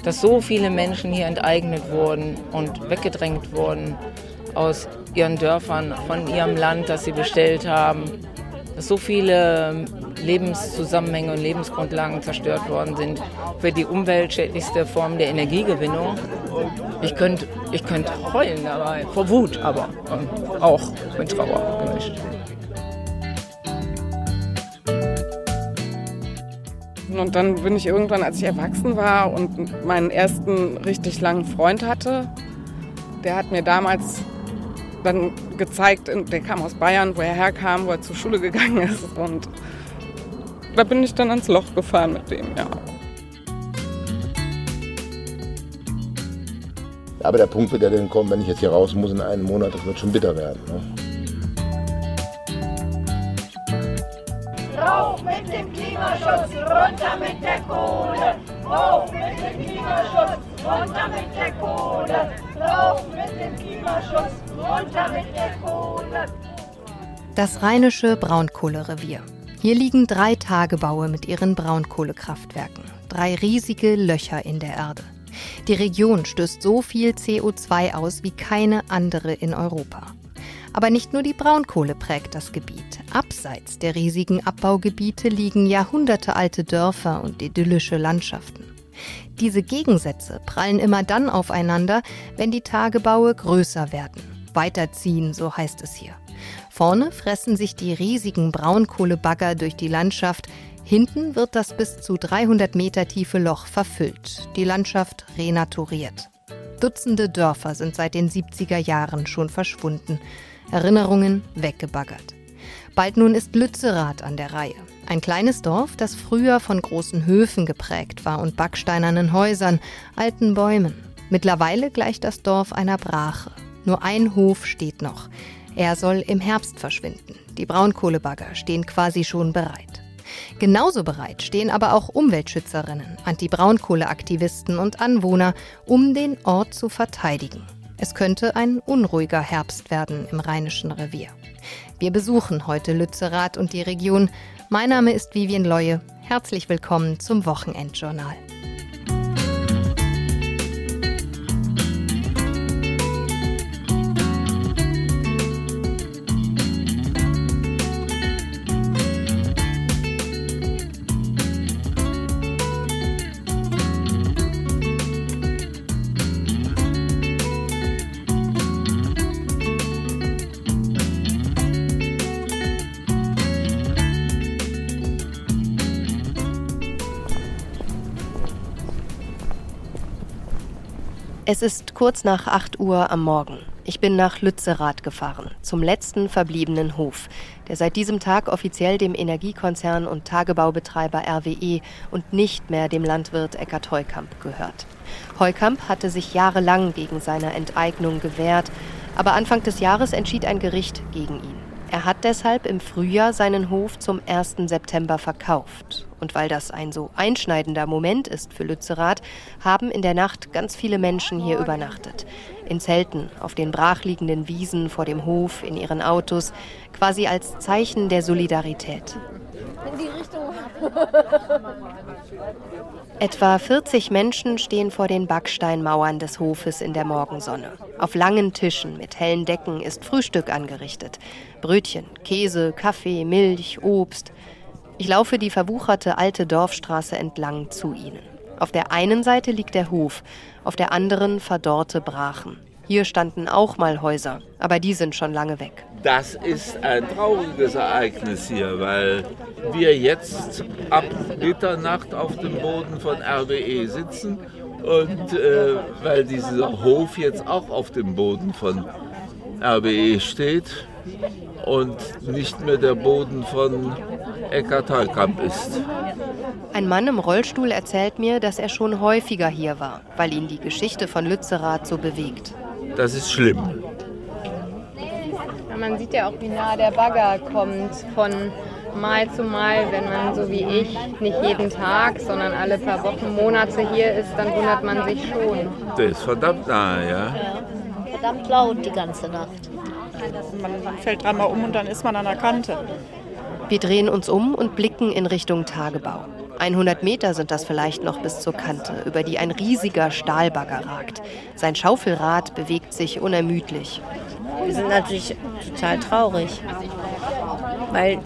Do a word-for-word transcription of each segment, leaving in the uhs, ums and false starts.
dass so viele Menschen hier enteignet wurden und weggedrängt wurden aus ihren Dörfern, von ihrem Land, das sie bestellt haben, dass so viele Lebenszusammenhänge und Lebensgrundlagen zerstört worden sind für die umweltschädlichste Form der Energiegewinnung. Ich könnte ich könnt heulen dabei, vor Wut, aber ähm, auch mit Trauer gemischt. Und dann bin ich irgendwann, als ich erwachsen war und meinen ersten richtig langen Freund hatte, der hat mir damals dann gezeigt, der kam aus Bayern, wo er herkam, wo er zur Schule gegangen ist. Und da bin ich dann ans Loch gefahren mit dem, ja. Aber der Punkt wird ja dann kommen, wenn ich jetzt hier raus muss in einem Monat, das wird schon bitter werden. Ne? Rauf mit dem Klimaschutz, runter mit der Kohle. Rauf mit dem Klimaschutz, runter mit der Kohle. Rauf mit dem Klimaschutz, runter mit der Kohle. Das Rheinische Braunkohlerevier. Hier liegen drei Tagebaue mit ihren Braunkohlekraftwerken. Drei riesige Löcher in der Erde. Die Region stößt so viel C O zwei aus wie keine andere in Europa. Aber nicht nur die Braunkohle prägt das Gebiet. Abseits der riesigen Abbaugebiete liegen jahrhundertealte Dörfer und idyllische Landschaften. Diese Gegensätze prallen immer dann aufeinander, wenn die Tagebaue größer werden. Weiterziehen, so heißt es hier. Vorne fressen sich die riesigen Braunkohlebagger durch die Landschaft. Hinten wird das bis zu dreihundert Meter tiefe Loch verfüllt, die Landschaft renaturiert. Dutzende Dörfer sind seit den siebziger Jahren schon verschwunden. Erinnerungen weggebaggert. Bald nun ist Lützerath an der Reihe. Ein kleines Dorf, das früher von großen Höfen geprägt war und backsteinernen Häusern, alten Bäumen. Mittlerweile gleicht das Dorf einer Brache. Nur ein Hof steht noch. Er soll im Herbst verschwinden. Die Braunkohlebagger stehen quasi schon bereit. Genauso bereit stehen aber auch Umweltschützerinnen, Anti-Braunkohleaktivisten und Anwohner, um den Ort zu verteidigen. Es könnte ein unruhiger Herbst werden im Rheinischen Revier. Wir besuchen heute Lützerath und die Region. Mein Name ist Vivien Leue. Herzlich willkommen zum Wochenendjournal. Es ist kurz nach acht Uhr am Morgen. Ich bin nach Lützerath gefahren, zum letzten verbliebenen Hof, der seit diesem Tag offiziell dem Energiekonzern und Tagebaubetreiber R W E und nicht mehr dem Landwirt Eckart Heukamp gehört. Heukamp hatte sich jahrelang gegen seine Enteignung gewehrt, aber Anfang des Jahres entschied ein Gericht gegen ihn. Er hat deshalb im Frühjahr seinen Hof zum ersten September verkauft. Und weil das ein so einschneidender Moment ist für Lützerath, haben in der Nacht ganz viele Menschen hier übernachtet. In Zelten, auf den brachliegenden Wiesen vor dem Hof, in ihren Autos, quasi als Zeichen der Solidarität. In die Richtung. Etwa vierzig Menschen stehen vor den Backsteinmauern des Hofes in der Morgensonne. Auf langen Tischen mit hellen Decken ist Frühstück angerichtet. Brötchen, Käse, Kaffee, Milch, Obst. Ich laufe die verwucherte alte Dorfstraße entlang zu ihnen. Auf der einen Seite liegt der Hof, auf der anderen verdorrte Brachen. Hier standen auch mal Häuser, aber die sind schon lange weg. Das ist ein trauriges Ereignis hier, weil wir jetzt ab Mitternacht auf dem Boden von R W E sitzen und äh, weil dieser Hof jetzt auch auf dem Boden von R W E steht und nicht mehr der Boden von Eckart Heukamp ist. Ein Mann im Rollstuhl erzählt mir, dass er schon häufiger hier war, weil ihn die Geschichte von Lützerath so bewegt. Das ist schlimm. Ja, man sieht ja auch, wie nah der Bagger kommt von Mal zu Mal, wenn man so wie ich nicht jeden Tag, sondern alle paar Wochen, Monate hier ist, dann wundert man sich schon. Der ist verdammt nah, ja. ja. Verdammt laut die ganze Nacht. Man fällt dreimal um und dann ist man an der Kante. Wir drehen uns um und blicken in Richtung Tagebau. hundert Meter sind das vielleicht noch bis zur Kante, über die ein riesiger Stahlbagger ragt. Sein Schaufelrad bewegt sich unermüdlich. Wir sind natürlich total traurig, weil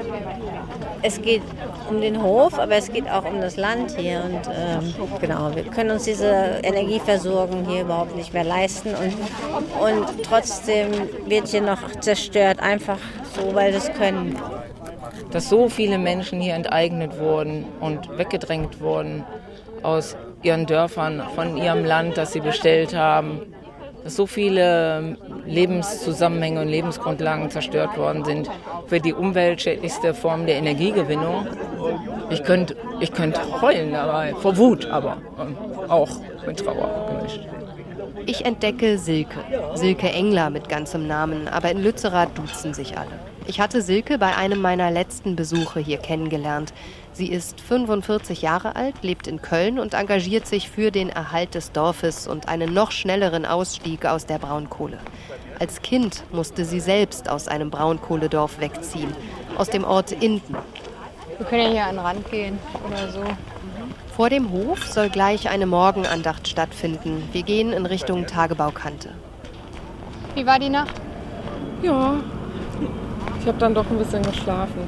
es geht um den Hof, aber es geht auch um das Land hier. Und ähm, genau, wir können uns diese Energieversorgung hier überhaupt nicht mehr leisten. Und, und trotzdem wird hier noch zerstört, einfach so, weil wir es können. Dass so viele Menschen hier enteignet wurden und weggedrängt wurden aus ihren Dörfern, von ihrem Land, das sie bestellt haben. Dass so viele Lebenszusammenhänge und Lebensgrundlagen zerstört worden sind für die umweltschädlichste Form der Energiegewinnung. Ich könnte ich könnt heulen dabei, vor Wut aber, ähm, auch mit Trauer gemischt. Ich entdecke Silke. Silke Engler mit ganzem Namen, aber in Lützerath duzen sich alle. Ich hatte Silke bei einem meiner letzten Besuche hier kennengelernt. Sie ist fünfundvierzig Jahre alt, lebt in Köln und engagiert sich für den Erhalt des Dorfes und einen noch schnelleren Ausstieg aus der Braunkohle. Als Kind musste sie selbst aus einem Braunkohledorf wegziehen, aus dem Ort Inden. Wir können ja hier an den Rand gehen oder so. Vor dem Hof soll gleich eine Morgenandacht stattfinden. Wir gehen in Richtung Tagebaukante. Wie war die Nacht? Ja, ich habe dann doch ein bisschen geschlafen.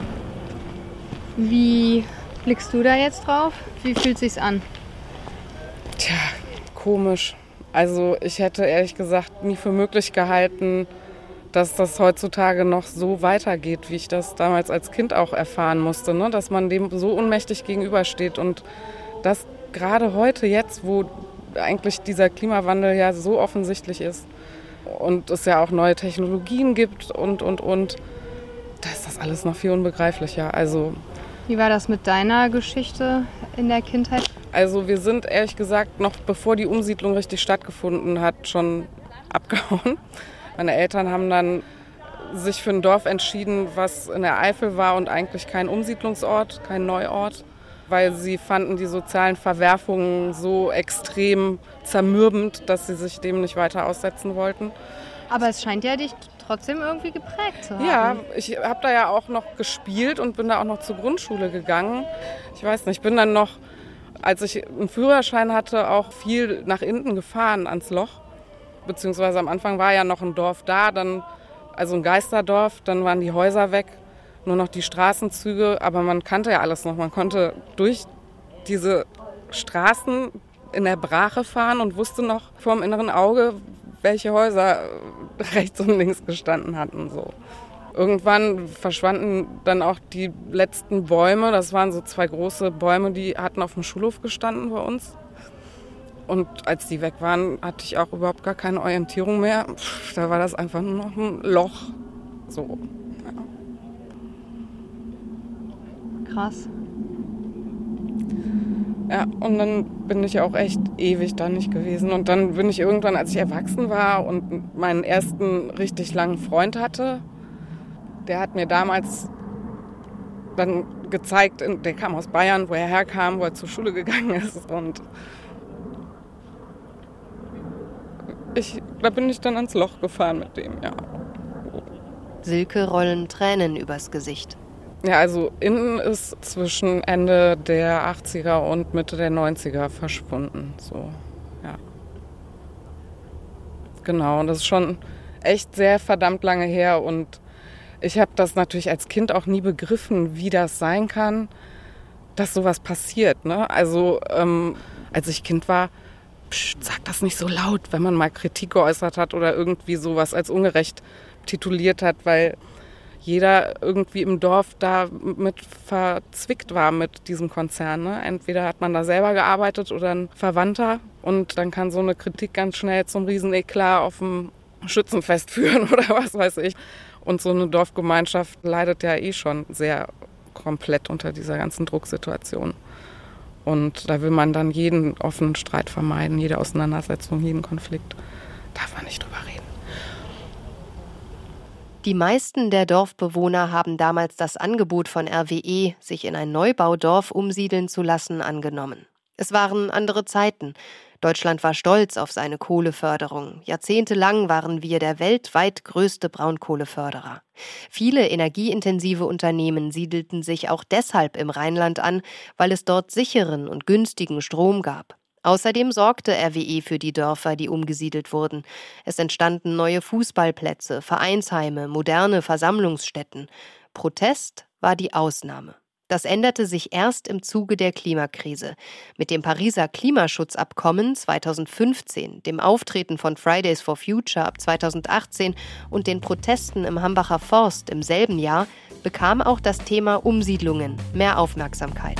Wie blickst du da jetzt drauf? Wie fühlt sich's an? Tja, komisch. Also ich hätte ehrlich gesagt nie für möglich gehalten, dass das heutzutage noch so weitergeht, wie ich das damals als Kind auch erfahren musste, ne? Dass man dem so ohnmächtig gegenübersteht und das gerade heute jetzt, wo eigentlich dieser Klimawandel ja so offensichtlich ist und es ja auch neue Technologien gibt und, und, und, da ist das alles noch viel unbegreiflicher. Also, wie war das mit deiner Geschichte in der Kindheit? Also wir sind ehrlich gesagt noch bevor die Umsiedlung richtig stattgefunden hat, schon abgehauen. Meine Eltern haben dann sich für ein Dorf entschieden, was in der Eifel war und eigentlich kein Umsiedlungsort, kein Neuort, weil sie fanden die sozialen Verwerfungen so extrem zermürbend, dass sie sich dem nicht weiter aussetzen wollten. Aber es scheint ja dich trotzdem irgendwie geprägt zu haben. Ja, ich habe da ja auch noch gespielt und bin da auch noch zur Grundschule gegangen. Ich weiß nicht, ich bin dann noch, als ich einen Führerschein hatte, auch viel nach Inden gefahren ans Loch. Beziehungsweise am Anfang war ja noch ein Dorf da, dann, also ein Geisterdorf, dann waren die Häuser weg, nur noch die Straßenzüge, aber man kannte ja alles noch. Man konnte durch diese Straßen in der Brache fahren und wusste noch vor dem inneren Auge, welche Häuser rechts und links gestanden hatten. So. Irgendwann verschwanden dann auch die letzten Bäume. Das waren so zwei große Bäume, die hatten auf dem Schulhof gestanden bei uns. Und als die weg waren, hatte ich auch überhaupt gar keine Orientierung mehr. Pff, da war das einfach nur noch ein Loch. So. Ja. Krass. Ja, und dann bin ich auch echt ewig da nicht gewesen. Und dann bin ich irgendwann, als ich erwachsen war und meinen ersten richtig langen Freund hatte, der hat mir damals dann gezeigt, der kam aus Bayern, wo er herkam, wo er zur Schule gegangen ist. Und ich, da bin ich dann ans Loch gefahren mit dem, ja. Silke rollen Tränen übers Gesicht. Ja, also Inden ist zwischen Ende der achtziger und Mitte der neunziger verschwunden. So, ja. Genau, und das ist schon echt sehr verdammt lange her. Und ich habe das natürlich als Kind auch nie begriffen, wie das sein kann, dass sowas passiert. Ne? Also ähm, als ich Kind war, psch, sag das nicht so laut, wenn man mal Kritik geäußert hat oder irgendwie sowas als ungerecht tituliert hat, weil jeder irgendwie im Dorf da mit verzwickt war mit diesem Konzern. Ne? Entweder hat man da selber gearbeitet oder ein Verwandter und dann kann so eine Kritik ganz schnell zum Rieseneklat auf dem Schützenfest führen oder was weiß ich. Und so eine Dorfgemeinschaft leidet ja eh schon sehr komplett unter dieser ganzen Drucksituation. Und da will man dann jeden offenen Streit vermeiden, jede Auseinandersetzung, jeden Konflikt. Darf man nicht drüber reden. Die meisten der Dorfbewohner haben damals das Angebot von R W E, sich in ein Neubaudorf umsiedeln zu lassen, angenommen. Es waren andere Zeiten. Deutschland war stolz auf seine Kohleförderung. Jahrzehntelang waren wir der weltweit größte Braunkohleförderer. Viele energieintensive Unternehmen siedelten sich auch deshalb im Rheinland an, weil es dort sicheren und günstigen Strom gab. Außerdem sorgte R W E für die Dörfer, die umgesiedelt wurden. Es entstanden neue Fußballplätze, Vereinsheime, moderne Versammlungsstätten. Protest war die Ausnahme. Das änderte sich erst im Zuge der Klimakrise. Mit dem Pariser Klimaschutzabkommen zweitausendfünfzehn, dem Auftreten von Fridays for Future ab zweitausendachtzehn und den Protesten im Hambacher Forst im selben Jahr bekam auch das Thema Umsiedlungen mehr Aufmerksamkeit.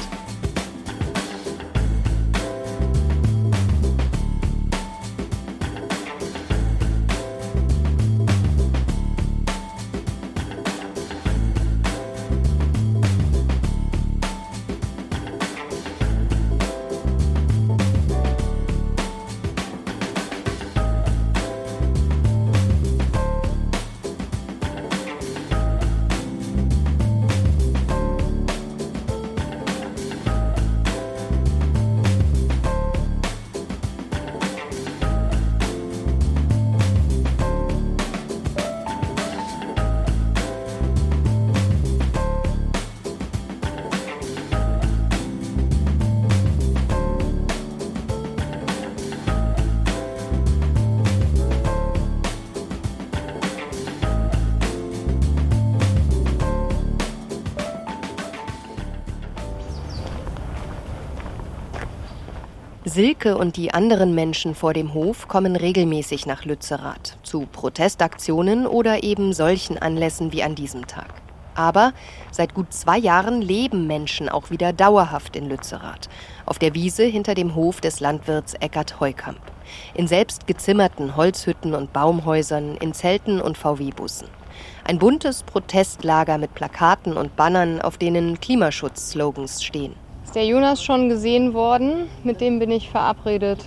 Silke und die anderen Menschen vor dem Hof kommen regelmäßig nach Lützerath, zu Protestaktionen oder eben solchen Anlässen wie an diesem Tag. Aber seit gut zwei Jahren leben Menschen auch wieder dauerhaft in Lützerath, auf der Wiese hinter dem Hof des Landwirts Eckart Heukamp. In selbst gezimmerten Holzhütten und Baumhäusern, in Zelten und V W-Bussen. Ein buntes Protestlager mit Plakaten und Bannern, auf denen Klimaschutz-Slogans stehen. Ist der Jonas schon gesehen worden? Mit dem bin ich verabredet.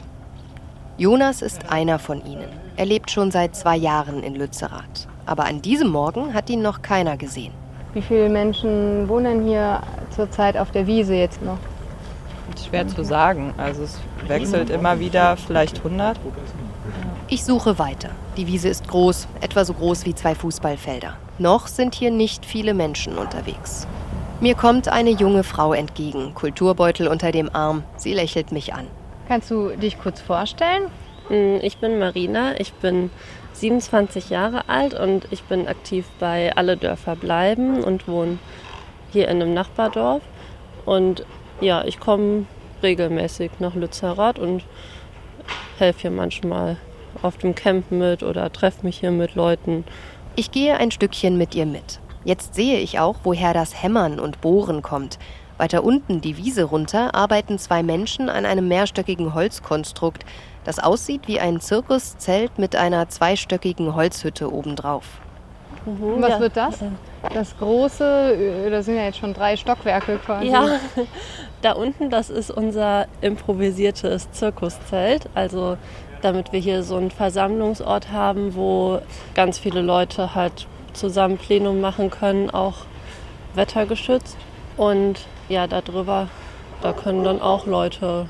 Jonas ist einer von ihnen. Er lebt schon seit zwei Jahren in Lützerath. Aber an diesem Morgen hat ihn noch keiner gesehen. Wie viele Menschen wohnen hier zurzeit auf der Wiese jetzt noch? Schwer zu sagen. Also es wechselt immer wieder, vielleicht hundert. Ich suche weiter. Die Wiese ist groß, etwa so groß wie zwei Fußballfelder. Noch sind hier nicht viele Menschen unterwegs. Mir kommt eine junge Frau entgegen, Kulturbeutel unter dem Arm. Sie lächelt mich an. Kannst du dich kurz vorstellen? Ich bin Marina, ich bin siebenundzwanzig Jahre alt und ich bin aktiv bei Alle Dörfer bleiben und wohne hier in einem Nachbardorf. Und ja, ich komme regelmäßig nach Lützerath und helfe hier manchmal auf dem Camp mit oder treffe mich hier mit Leuten. Ich gehe ein Stückchen mit ihr mit. Jetzt sehe ich auch, woher das Hämmern und Bohren kommt. Weiter unten die Wiese runter arbeiten zwei Menschen an einem mehrstöckigen Holzkonstrukt, das aussieht wie ein Zirkuszelt mit einer zweistöckigen Holzhütte obendrauf. Mhm, Was ja. wird das? Das große, da sind ja jetzt schon drei Stockwerke quasi. Ja, da unten, das ist unser improvisiertes Zirkuszelt. Also damit wir hier so einen Versammlungsort haben, wo ganz viele Leute halt zusammen Plenum machen können, auch wettergeschützt. Und ja, da drüber, da können dann auch Leute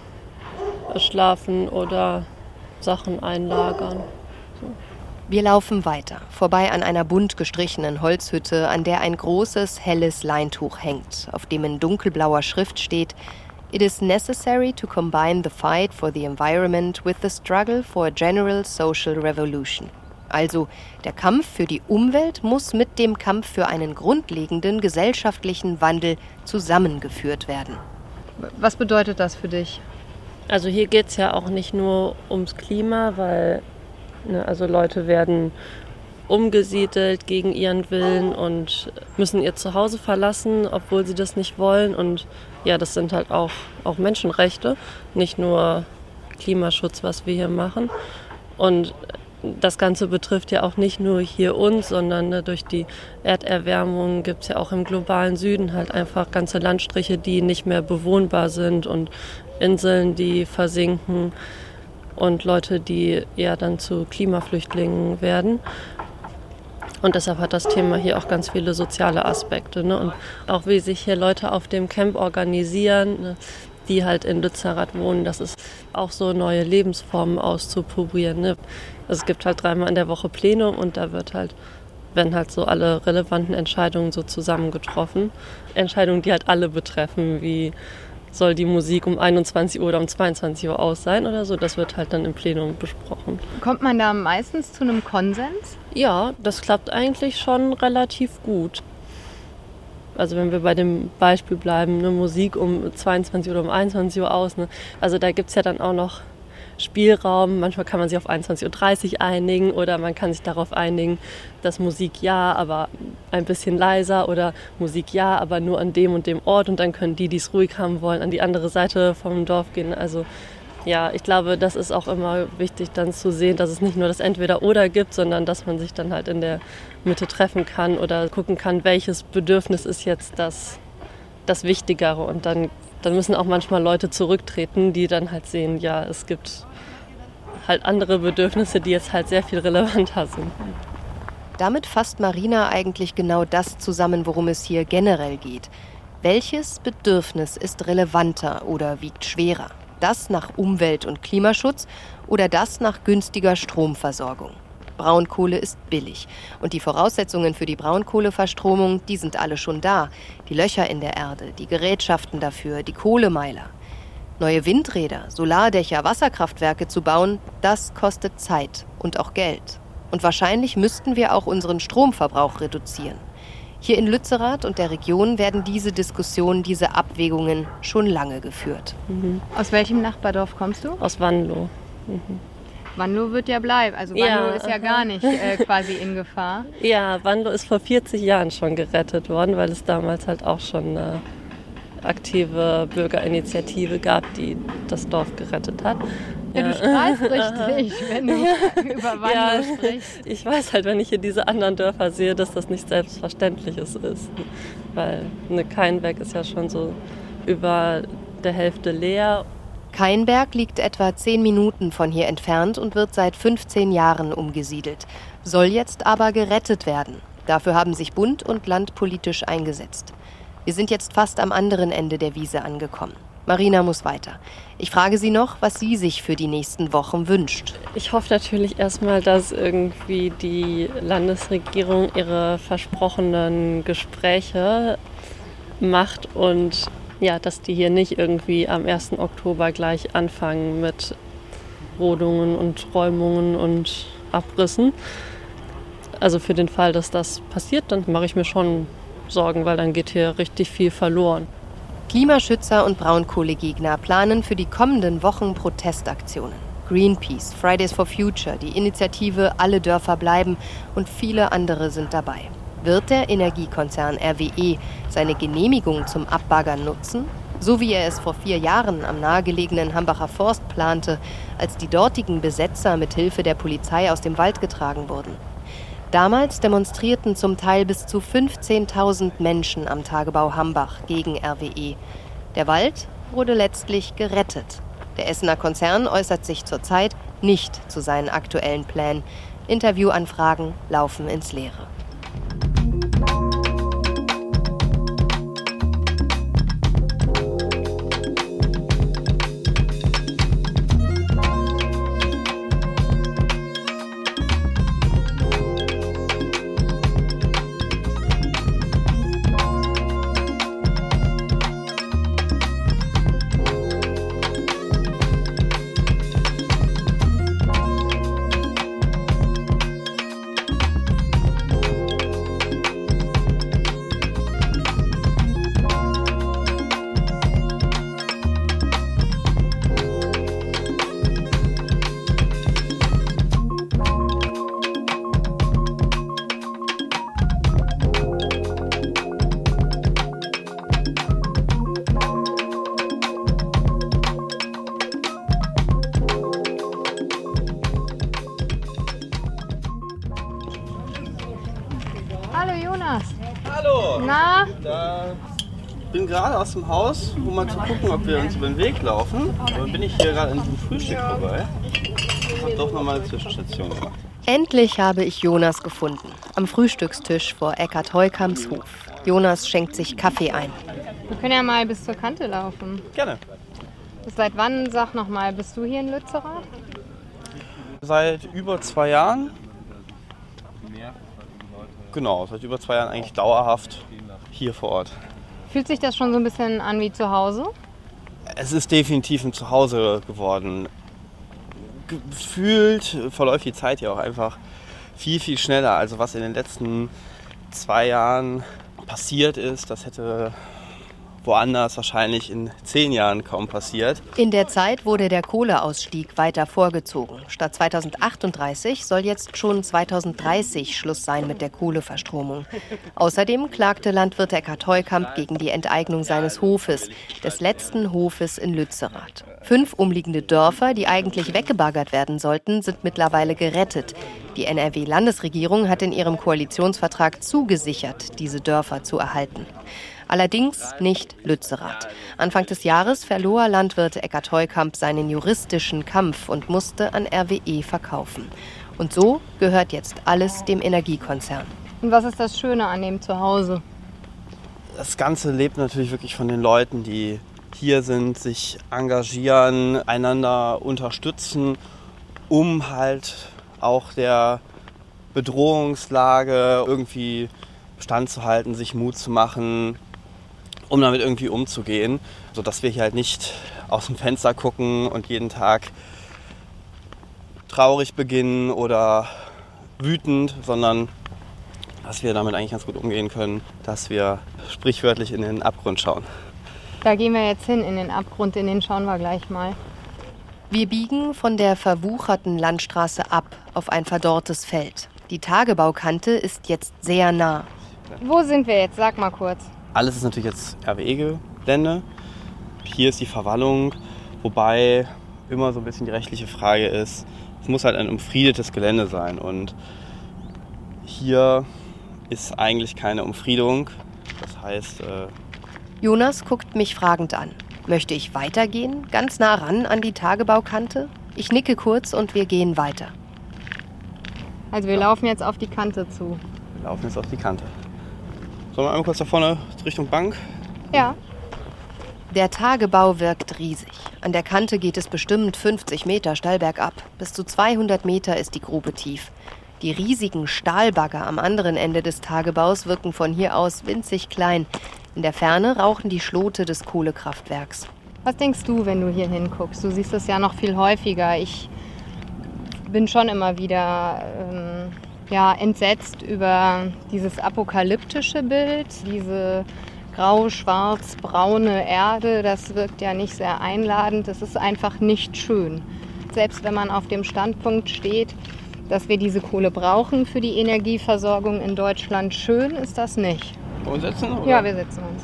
schlafen oder Sachen einlagern. So. Wir laufen weiter, vorbei an einer bunt gestrichenen Holzhütte, an der ein großes, helles Leintuch hängt, auf dem in dunkelblauer Schrift steht: It is necessary to combine the fight for the environment with the struggle for a general social revolution. Also, der Kampf für die Umwelt muss mit dem Kampf für einen grundlegenden gesellschaftlichen Wandel zusammengeführt werden. Was bedeutet das für dich? Also hier geht es ja auch nicht nur ums Klima, weil ne, also Leute werden umgesiedelt gegen ihren Willen und müssen ihr Zuhause verlassen, obwohl sie das nicht wollen. Und ja, das sind halt auch, auch Menschenrechte, nicht nur Klimaschutz, was wir hier machen. Und das Ganze betrifft ja auch nicht nur hier uns, sondern ne, durch die Erderwärmung gibt es ja auch im globalen Süden halt einfach ganze Landstriche, die nicht mehr bewohnbar sind und Inseln, die versinken und Leute, die ja dann zu Klimaflüchtlingen werden. Und deshalb hat das Thema hier auch ganz viele soziale Aspekte. Ne? Und auch wie sich hier Leute auf dem Camp organisieren. Ne? die halt in Lützerath wohnen, das ist auch so neue Lebensformen auszuprobieren. Ne? Also es gibt halt dreimal in der Woche Plenum und da wird halt, werden halt so alle relevanten Entscheidungen so zusammen getroffen. Entscheidungen, die halt alle betreffen, wie soll die Musik um einundzwanzig Uhr oder um zweiundzwanzig Uhr aus sein oder so, das wird halt dann im Plenum besprochen. Kommt man da meistens zu einem Konsens? Ja, das klappt eigentlich schon relativ gut. Also wenn wir bei dem Beispiel bleiben, ne, Musik um zweiundzwanzig oder um einundzwanzig Uhr aus, ne, also da gibt es ja dann auch noch Spielraum. Manchmal kann man sich auf einundzwanzig Uhr dreißig einigen oder man kann sich darauf einigen, dass Musik ja, aber ein bisschen leiser oder Musik ja, aber nur an dem und dem Ort und dann können die, die es ruhig haben wollen, an die andere Seite vom Dorf gehen. Also ja, ich glaube, das ist auch immer wichtig dann zu sehen, dass es nicht nur das Entweder-Oder gibt, sondern dass man sich dann halt in der Mitte treffen kann oder gucken kann, welches Bedürfnis ist jetzt das, das Wichtigere. Und dann, dann müssen auch manchmal Leute zurücktreten, die dann halt sehen, ja, es gibt halt andere Bedürfnisse, die jetzt halt sehr viel relevanter sind. Damit fasst Marina eigentlich genau das zusammen, worum es hier generell geht. Welches Bedürfnis ist relevanter oder wiegt schwerer? Das nach Umwelt- und Klimaschutz oder das nach günstiger Stromversorgung? Braunkohle ist billig und die Voraussetzungen für die Braunkohleverstromung, die sind alle schon da. Die Löcher in der Erde, die Gerätschaften dafür, die Kohlemeiler. Neue Windräder, Solardächer, Wasserkraftwerke zu bauen, das kostet Zeit und auch Geld. Und wahrscheinlich müssten wir auch unseren Stromverbrauch reduzieren. Hier in Lützerath und der Region werden diese Diskussionen, diese Abwägungen schon lange geführt. Mhm. Aus welchem Nachbardorf kommst du? Aus Wanlo. Mhm. Wanlo wird ja bleiben. Also Wanlo ja, ist ja aha. gar nicht äh, quasi in Gefahr. Ja, Wanlo ist vor vierzig Jahren schon gerettet worden, weil es damals halt auch schon eine aktive Bürgerinitiative gab, die das Dorf gerettet hat. Ja, du strahlst richtig, wenn du über Wanlo ja, sprichst. Ich weiß halt, wenn ich hier diese anderen Dörfer sehe, dass das nicht Selbstverständliches ist. Weil eine Kainberg ist ja schon so über der Hälfte leer. Kainberg liegt etwa zehn Minuten von hier entfernt und wird seit fünfzehn Jahren umgesiedelt. Soll jetzt aber gerettet werden. Dafür haben sich Bund und Land politisch eingesetzt. Wir sind jetzt fast am anderen Ende der Wiese angekommen. Marina muss weiter. Ich frage sie noch, was sie sich für die nächsten Wochen wünscht. Ich hoffe natürlich erstmal, dass irgendwie die Landesregierung ihre versprochenen Gespräche macht und ja, dass die hier nicht irgendwie am ersten Oktober gleich anfangen mit Rodungen und Räumungen und Abrissen. Also für den Fall, dass das passiert, dann mache ich mir schon Sorgen, weil dann geht hier richtig viel verloren. Klimaschützer und Braunkohlegegner planen für die kommenden Wochen Protestaktionen. Greenpeace, Fridays for Future, die Initiative Alle Dörfer bleiben und viele andere sind dabei. Wird der Energiekonzern R W E seine Genehmigung zum Abbaggern nutzen? So wie er es vor vier Jahren am nahegelegenen Hambacher Forst plante, als die dortigen Besetzer mit Hilfe der Polizei aus dem Wald getragen wurden. Damals demonstrierten zum Teil bis zu fünfzehntausend Menschen am Tagebau Hambach gegen R W E. Der Wald wurde letztlich gerettet. Der Essener Konzern äußert sich zurzeit nicht zu seinen aktuellen Plänen. Interviewanfragen laufen ins Leere. Ich bin gerade aus dem Haus, um mal zu gucken, ob wir uns über den Weg laufen. Dann bin ich hier gerade in diesem Frühstück vorbei. Ich habe doch nochmal eine Zwischenstation gemacht. Endlich habe ich Jonas gefunden. Am Frühstückstisch vor Eckhard Heukams Hof. Jonas schenkt sich Kaffee ein. Wir können ja mal bis zur Kante laufen. Gerne. Seit wann, sag nochmal, bist du hier in Lützerath? Seit über zwei Jahren. Genau, seit über zwei Jahren eigentlich dauerhaft hier vor Ort. Fühlt sich das schon so ein bisschen an wie zu Hause? Es ist definitiv ein Zuhause geworden. Gefühlt verläuft die Zeit ja auch einfach viel, viel schneller. Also was in den letzten zwei Jahren passiert ist, das hätte woanders wahrscheinlich in zehn Jahren kaum passiert. In der Zeit wurde der Kohleausstieg weiter vorgezogen. Statt zweitausendachtunddreißig soll jetzt schon zweitausenddreißig Schluss sein mit der Kohleverstromung. Außerdem klagte Landwirt Eckhard Heukamp gegen die Enteignung seines Hofes, des letzten Hofes in Lützerath. Fünf umliegende Dörfer, die eigentlich weggebaggert werden sollten, sind mittlerweile gerettet. Die N R W-Landesregierung hat in ihrem Koalitionsvertrag zugesichert, diese Dörfer zu erhalten. Allerdings nicht Lützerath. Anfang des Jahres verlor Landwirt Eckhard Heukamp seinen juristischen Kampf und musste an R W E verkaufen. Und so gehört jetzt alles dem Energiekonzern. Und was ist das Schöne an dem Zuhause? Das Ganze lebt natürlich wirklich von den Leuten, die hier sind, sich engagieren, einander unterstützen, um halt auch der Bedrohungslage irgendwie standzuhalten, sich Mut zu machen, um damit irgendwie umzugehen, sodass wir hier halt nicht aus dem Fenster gucken und jeden Tag traurig beginnen oder wütend, sondern dass wir damit eigentlich ganz gut umgehen können, dass wir sprichwörtlich in den Abgrund schauen. Da gehen wir jetzt hin, in den Abgrund, in den schauen wir gleich mal. Wir biegen von der verwucherten Landstraße ab auf ein verdorrtes Feld. Die Tagebaukante ist jetzt sehr nah. Wo sind wir jetzt? Sag mal kurz. Alles ist natürlich jetzt R W E-Gelände. Hier ist die Verwallung, wobei immer so ein bisschen die rechtliche Frage ist, es muss halt ein umfriedetes Gelände sein. Und hier ist eigentlich keine Umfriedung. Das heißt... Äh Jonas guckt mich fragend an. Möchte ich weitergehen, ganz nah ran an die Tagebaukante? Ich nicke kurz und wir gehen weiter. Also wir laufen jetzt auf die Kante zu. Wir laufen jetzt auf die Kante. Sollen wir einmal kurz da vorne Richtung Bank? Ja. Der Tagebau wirkt riesig. An der Kante geht es bestimmt fünfzig Meter steil bergab. Bis zu zweihundert Meter ist die Grube tief. Die riesigen Stahlbagger am anderen Ende des Tagebaus wirken von hier aus winzig klein. In der Ferne rauchen die Schlote des Kohlekraftwerks. Was denkst du, wenn du hier hinguckst? Du siehst es ja noch viel häufiger. Ich bin schon immer wieder ähm, ja, entsetzt über dieses apokalyptische Bild, diese grau, schwarz, braune Erde. Das wirkt ja nicht sehr einladend. Das ist einfach nicht schön. Selbst wenn man auf dem Standpunkt steht, dass wir diese Kohle brauchen für die Energieversorgung in Deutschland, schön ist das nicht. Wollen wir sitzen? Oder? Ja, wir setzen uns.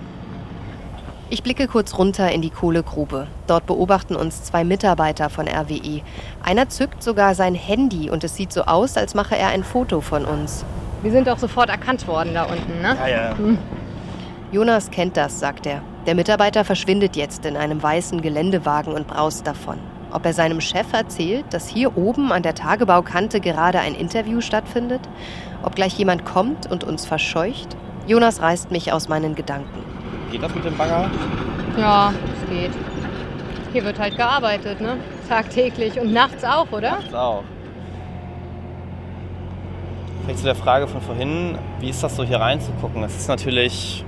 Ich blicke kurz runter in die Kohlegrube. Dort beobachten uns zwei Mitarbeiter von R W E. Einer zückt sogar sein Handy und es sieht so aus, als mache er ein Foto von uns. Wir sind auch sofort erkannt worden da unten, ne? Ja, ja. Hm. Jonas kennt das, sagt er. Der Mitarbeiter verschwindet jetzt in einem weißen Geländewagen und braust davon. Ob er seinem Chef erzählt, dass hier oben an der Tagebaukante gerade ein Interview stattfindet? Ob gleich jemand kommt und uns verscheucht? Jonas reißt mich aus meinen Gedanken. Geht das mit dem Bagger? Ja, es geht. Hier wird halt gearbeitet, ne? Tagtäglich und nachts auch, oder? Nachts auch. Vielleicht zu der Frage von vorhin, wie ist das so hier reinzugucken? Es ist natürlich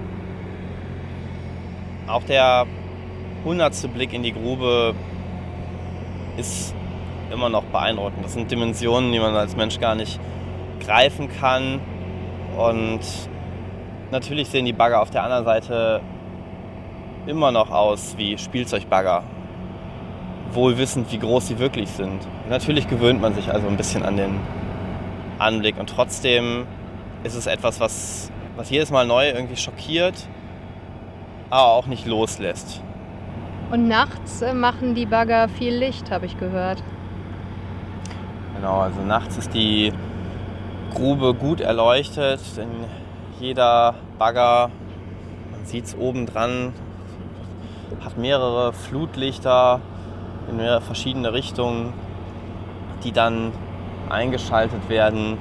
auch der hundertste Blick in die Grube ist immer noch beeindruckend. Das sind Dimensionen, die man als Mensch gar nicht greifen kann. Und natürlich sehen die Bagger auf der anderen Seite immer noch aus wie Spielzeugbagger. Wohl wissend, wie groß sie wirklich sind. Und natürlich gewöhnt man sich also ein bisschen an den Anblick. Und trotzdem ist es etwas, was, was jedes Mal neu irgendwie schockiert, aber auch nicht loslässt. Und nachts machen die Bagger viel Licht, habe ich gehört. Genau, also nachts ist die Grube gut erleuchtet, denn jeder Bagger, man sieht es oben dran, hat mehrere Flutlichter in mehrere verschiedene Richtungen, die dann eingeschaltet werden,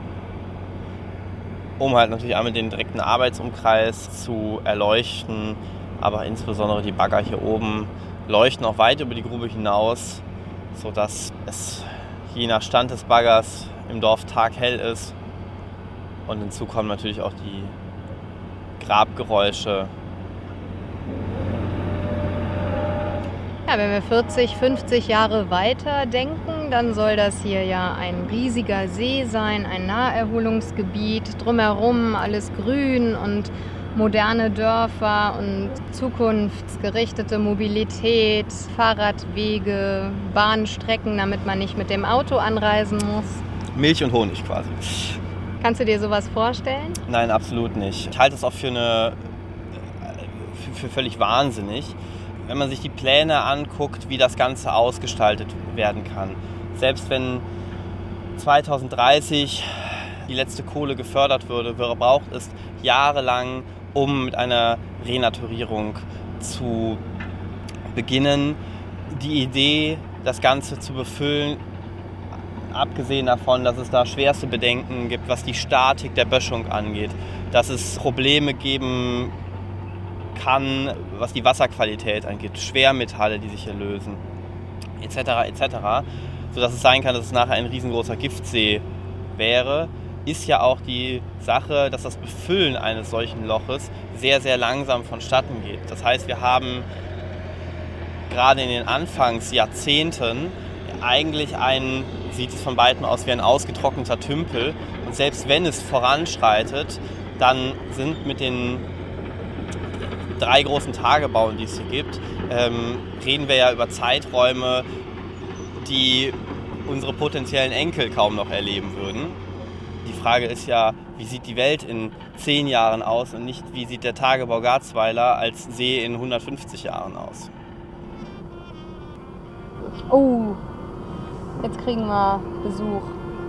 um halt natürlich einmal den direkten Arbeitsumkreis zu erleuchten, aber insbesondere die Bagger hier oben leuchten auch weit über die Grube hinaus, sodass es je nach Stand des Baggers im Dorf taghell ist. Und hinzu kommen natürlich auch die Grabgeräusche. Ja, wenn wir vierzig, fünfzig Jahre weiter denken, dann soll das hier ja ein riesiger See sein, ein Naherholungsgebiet, drumherum alles grün und moderne Dörfer und zukunftsgerichtete Mobilität, Fahrradwege, Bahnstrecken, damit man nicht mit dem Auto anreisen muss. Milch und Honig quasi. Kannst du dir sowas vorstellen? Nein, absolut nicht. Ich halte es auch für, eine, für, für völlig wahnsinnig, wenn man sich die Pläne anguckt, wie das Ganze ausgestaltet werden kann. Selbst wenn zweitausenddreißig die letzte Kohle gefördert würde, braucht es jahrelang, um mit einer Renaturierung zu beginnen. Die Idee, das Ganze zu befüllen, abgesehen davon, dass es da schwerste Bedenken gibt, was die Statik der Böschung angeht, dass es Probleme geben kann, was die Wasserqualität angeht, Schwermetalle, die sich hier lösen, et cetera et cetera, sodass es sein kann, dass es nachher ein riesengroßer Giftsee wäre, ist ja auch die Sache, dass das Befüllen eines solchen Loches sehr, sehr langsam vonstatten geht. Das heißt, wir haben gerade in den Anfangsjahrzehnten eigentlich einen, sieht es von weitem aus wie ein ausgetrockneter Tümpel. Und selbst wenn es voranschreitet, dann sind mit den drei großen Tagebauen, die es hier gibt, ähm, reden wir ja über Zeiträume, die unsere potenziellen Enkel kaum noch erleben würden. Die Frage ist ja, wie sieht die Welt in zehn Jahren aus und nicht, wie sieht der Tagebau Garzweiler als See in hundertfünfzig Jahren aus? Oh, jetzt kriegen wir Besuch.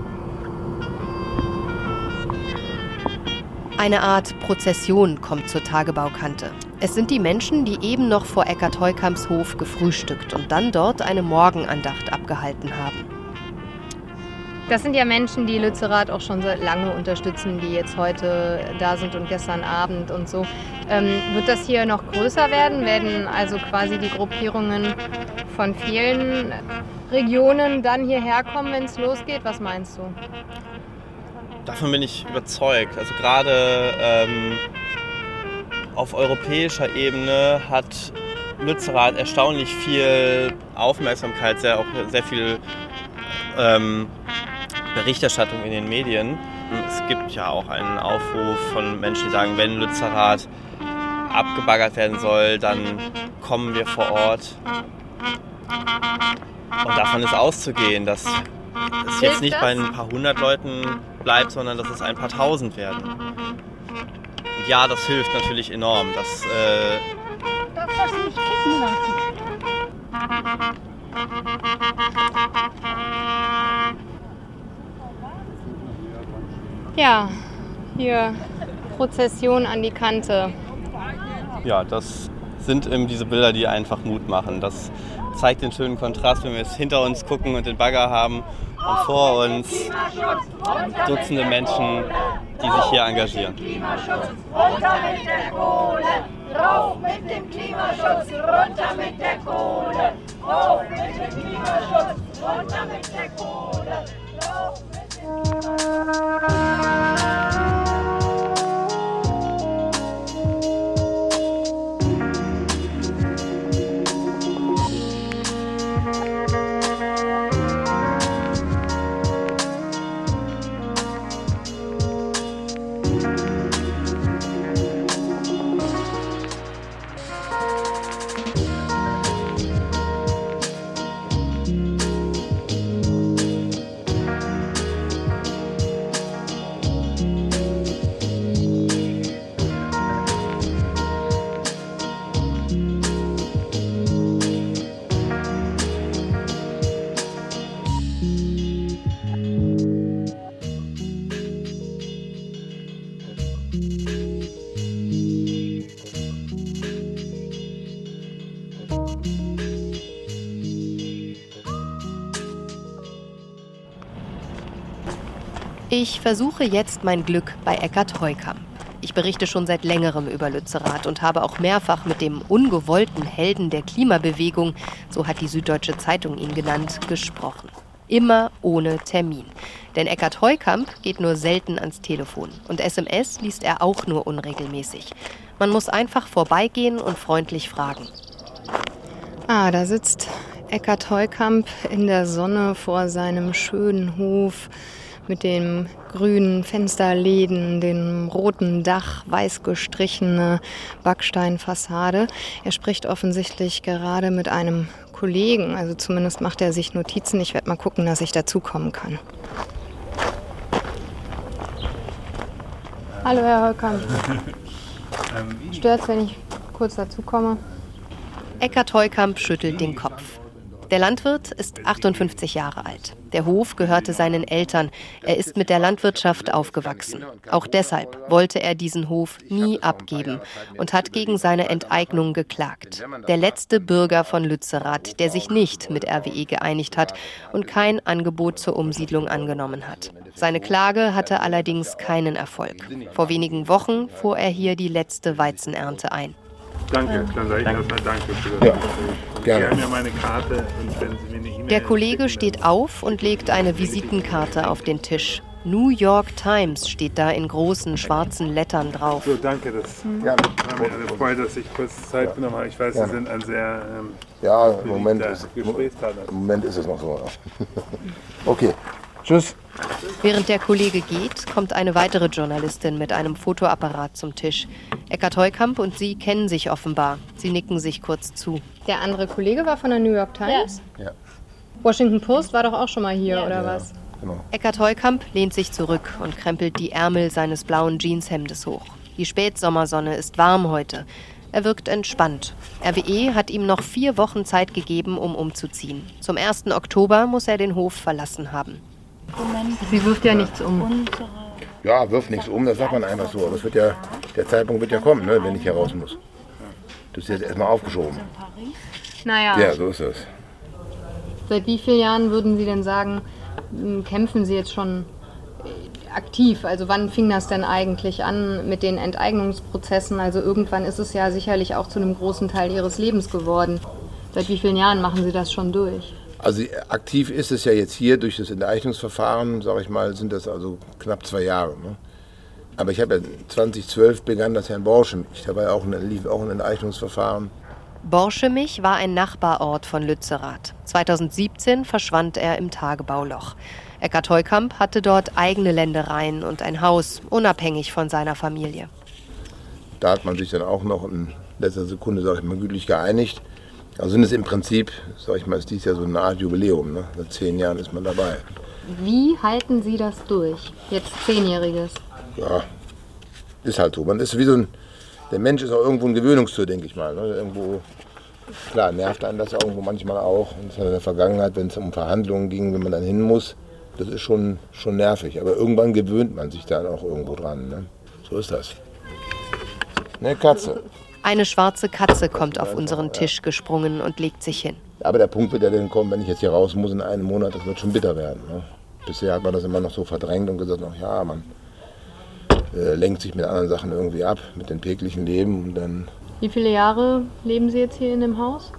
Eine Art Prozession kommt zur Tagebaukante. Es sind die Menschen, die eben noch vor Eckart Heukams Hof gefrühstückt und dann dort eine Morgenandacht abgehalten haben. Das sind ja Menschen, die Lützerath auch schon seit lange unterstützen, die jetzt heute da sind und gestern Abend und so. Ähm, wird das hier noch größer werden? Werden also quasi die Gruppierungen von vielen Regionen dann hierher kommen, wenn es losgeht? Was meinst du? Davon bin ich überzeugt. Also gerade ähm, auf europäischer Ebene hat Lützerath erstaunlich viel Aufmerksamkeit, sehr, auch sehr viel ähm, Berichterstattung in den Medien. Es gibt ja auch einen Aufruf von Menschen, die sagen, wenn Lützerath abgebaggert werden soll, dann kommen wir vor Ort. Und davon ist auszugehen, dass es jetzt nicht bei ein paar hundert Leuten bleibt, sondern dass es ein paar tausend werden. Und ja, das hilft natürlich enorm. Das, äh Darfst du nicht kippen lassen? Ja, hier Prozession an die Kante. Ja, das sind eben diese Bilder, die einfach Mut machen. Das zeigt den schönen Kontrast, wenn wir jetzt hinter uns gucken und den Bagger haben und vor uns Dutzende Menschen, die sich hier engagieren. Runter mit der Kohle, rauf mit dem Klimaschutz, runter mit der Kohle, rauf mit dem Klimaschutz, runter mit der Kohle, rauf mit dem Klimaschutz. Ich versuche jetzt mein Glück bei Eckart Heukam. Ich berichte schon seit längerem über Lützerath und habe auch mehrfach mit dem ungewollten Helden der Klimabewegung, so hat die Süddeutsche Zeitung ihn genannt, gesprochen. Immer ohne Termin. Denn Eckart Heukamp geht nur selten ans Telefon. Und S M S liest er auch nur unregelmäßig. Man muss einfach vorbeigehen und freundlich fragen. Ah, da sitzt Eckart Heukamp in der Sonne vor seinem schönen Hof mit den grünen Fensterläden, dem roten Dach, weiß gestrichene Backsteinfassade. Er spricht offensichtlich gerade mit einem Kollegen, also zumindest macht er sich Notizen. Ich werde mal gucken, dass ich dazukommen kann. Hallo, Herr Heukamp. Stört's, wenn ich kurz dazukomme? Eckart Heukamp schüttelt den Kopf. Der Landwirt ist achtundfünfzig Jahre alt. Der Hof gehörte seinen Eltern. Er ist mit der Landwirtschaft aufgewachsen. Auch deshalb wollte er diesen Hof nie abgeben und hat gegen seine Enteignung geklagt. Der letzte Bürger von Lützerath, der sich nicht mit R W E geeinigt hat und kein Angebot zur Umsiedlung angenommen hat. Seine Klage hatte allerdings keinen Erfolg. Vor wenigen Wochen fuhr er hier die letzte Weizenernte ein. Danke, dann sage ich erstmal danke für das. Ja, gerne. Sie haben ja meine Karte und wenn Sie mir eine E-Mail Der Kollege steht auf und legt eine Visitenkarte auf den Tisch. New York Times steht da in großen schwarzen Lettern drauf. So, danke, das Ja. war mir eine Freude, dass ich kurz Zeit genommen habe. Ich weiß, Ja. Sie sind ein sehr ähm, Ja, im Moment, beliebter ist, Gesprächspartner. im Moment ist es noch so. Okay, tschüss. Während der Kollege geht, kommt eine weitere Journalistin mit einem Fotoapparat zum Tisch. Eckart Heukamp und sie kennen sich offenbar. Sie nicken sich kurz zu. Der andere Kollege war von der New York Times? Ja. Washington Post war doch auch schon mal hier, oder was? Genau. Eckart Heukamp lehnt sich zurück und krempelt die Ärmel seines blauen Jeanshemdes hoch. Die Spätsommersonne ist warm heute. Er wirkt entspannt. R W E hat ihm noch vier Wochen Zeit gegeben, um umzuziehen. Zum ersten Oktober muss er den Hof verlassen haben. Sie wirft ja nichts um. Ja, wirft nichts um, das sagt man einfach so. Aber es wird ja, der Zeitpunkt wird ja kommen, ne, wenn ich hier raus muss. Das ist jetzt erstmal aufgeschoben. Naja, Ja, so ist es. seit wie vielen Jahren würden Sie denn sagen, m, kämpfen Sie jetzt schon aktiv? Also wann fing das denn eigentlich an mit den Enteignungsprozessen? Also irgendwann ist es ja sicherlich auch zu einem großen Teil Ihres Lebens geworden. Seit wie vielen Jahren machen Sie das schon durch? Also aktiv ist es ja jetzt hier durch das Enteignungsverfahren, sage ich mal, sind das also knapp zwei Jahre. Ne? Aber ich habe ja zweitausendzwölf begann das Herrn Borschemich, da war ja auch ein, lief auch ein Enteignungsverfahren. Borschemich war ein Nachbarort von Lützerath. zweitausendsiebzehn verschwand er im Tagebauloch. Eckart Heukamp hatte dort eigene Ländereien und ein Haus, unabhängig von seiner Familie. Da hat man sich dann auch noch in letzter Sekunde, sage ich mal, gütlich geeinigt. Also sind es im Prinzip, sag ich mal, ist dies ja so eine Art Jubiläum. Ne? Seit zehn Jahren ist man dabei. Wie halten Sie das durch? Jetzt Zehnjähriges. Ja, ist halt so. Man ist wie so ein, der Mensch ist auch irgendwo ein Gewöhnungstier, denke ich mal. Ne? Irgendwo, klar, nervt einen das ja irgendwo manchmal auch. Und in der Vergangenheit, wenn es um Verhandlungen ging, wenn man dann hin muss, das ist schon, schon nervig. Aber irgendwann gewöhnt man sich dann auch irgendwo dran. Ne? So ist das. Eine Katze. Eine schwarze Katze kommt auf unseren Tisch gesprungen und legt sich hin. Aber der Punkt wird ja dann kommen, wenn ich jetzt hier raus muss in einem Monat, das wird schon bitter werden. Ne? Bisher hat man das immer noch so verdrängt und gesagt, ach ja, man äh, lenkt sich mit anderen Sachen irgendwie ab, mit dem täglichen Leben. Und dann Wie viele Jahre leben Sie jetzt hier in dem Haus?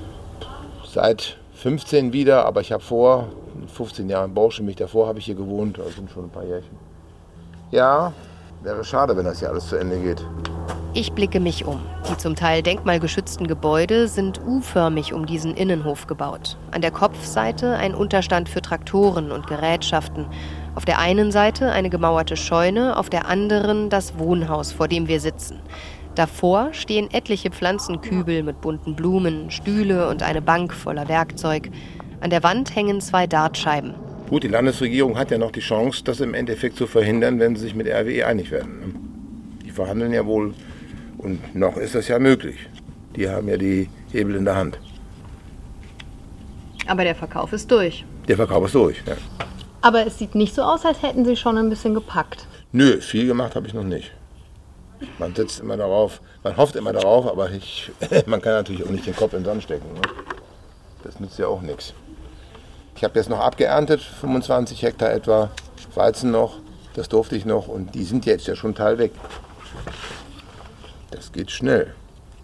seit fünfzehn wieder, aber ich habe vor, fünfzehn Jahre in Borschemich, davor habe ich hier gewohnt, also sind schon ein paar Jährchen. Ja, wäre schade, wenn das hier alles zu Ende geht. Ich blicke mich um. Die zum Teil denkmalgeschützten Gebäude sind U-förmig um diesen Innenhof gebaut. An der Kopfseite ein Unterstand für Traktoren und Gerätschaften. Auf der einen Seite eine gemauerte Scheune, auf der anderen das Wohnhaus, vor dem wir sitzen. Davor stehen etliche Pflanzenkübel mit bunten Blumen, Stühle und eine Bank voller Werkzeug. An der Wand hängen zwei Dartscheiben. Gut, die Landesregierung hat ja noch die Chance, das im Endeffekt zu verhindern, wenn sie sich mit R W E einig werden. Ne? Die verhandeln ja wohl. Und noch ist das ja möglich. Die haben ja die Hebel in der Hand. Aber der Verkauf ist durch. Der Verkauf ist durch, ja. Aber es sieht nicht so aus, als hätten Sie schon ein bisschen gepackt. Nö, viel gemacht habe ich noch nicht. Man sitzt immer darauf, man hofft immer darauf, aber ich, man kann natürlich auch nicht den Kopf in den Sand stecken. Ne? Das nützt ja auch nichts. Ich habe jetzt noch abgeerntet, fünfundzwanzig Hektar etwa, Weizen noch, das durfte ich noch und die sind jetzt ja schon Teil weg. Das geht schnell.